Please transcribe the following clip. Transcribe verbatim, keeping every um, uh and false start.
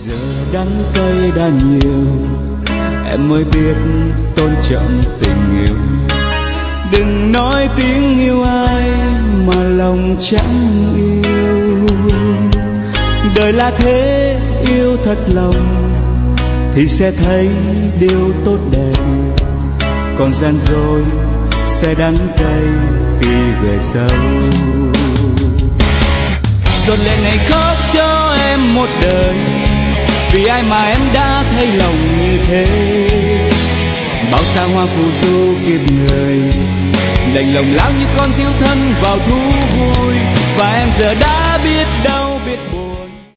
giờ đắng cay đã nhiều, em mới biết tôn trọng tình yêu. Đừng nói tiếng yêu ai mà lòng chẳng yêu. Đời là thế, yêu thật lòng thì sẽ thấy điều tốt đẹp, còn gian dối sẽ đắng cay khi về sau. Rồi lệ này khóc cho em một đời, vì ai mà em đã thấy lòng như thế. Bao xa hoa phù du kiếp người, đành lòng lao như con thiếu thân vào thú vui. Và em giờ đã biết đâu